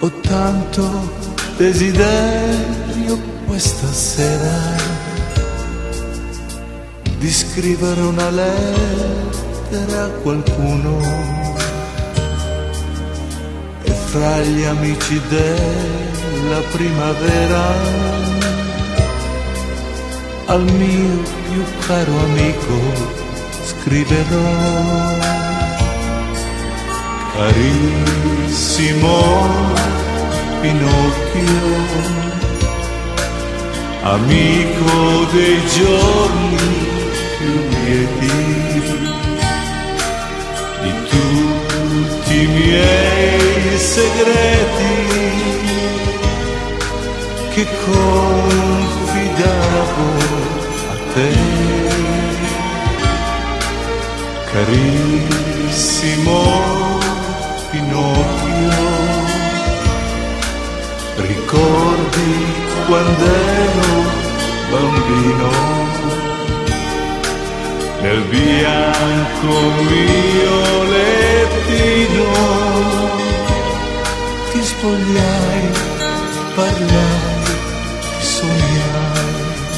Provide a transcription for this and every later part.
Ho tanto desiderio questa sera di scrivere una lettera a qualcuno, e fra gli amici della primavera al mio più caro amico scriverò: carissimo Pinocchio, amico dei giorni più lieti, di tutti i miei segreti che confidavo a te. Carissimo Pinocchio, ricordi quando ero bambino, nel bianco mio lettino ti spogliai, parlai, ti sognai.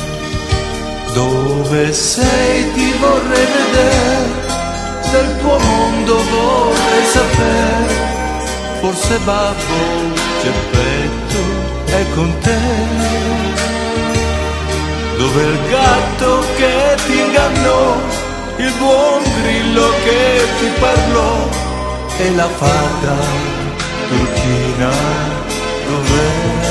Dove sei ti vorrei vedere, del tuo mondo vorrei sapere, forse babbo Geppetto è con te. Dov'è il gatto che ti ingannò, il buon grillo che ti parlò, e la fata turchina dov'è?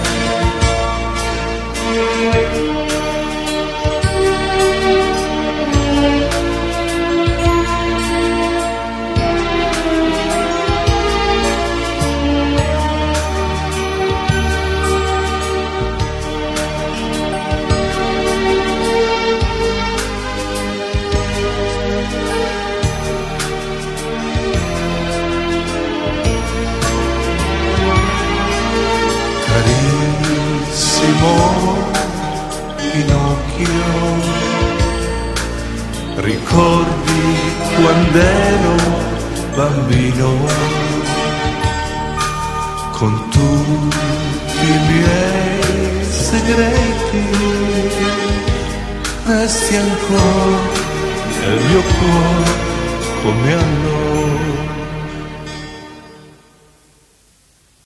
Carissimo Pinocchio, ricordi quando ero bambino, con tutti i miei segreti, resti ancora nel mio cuore come allora.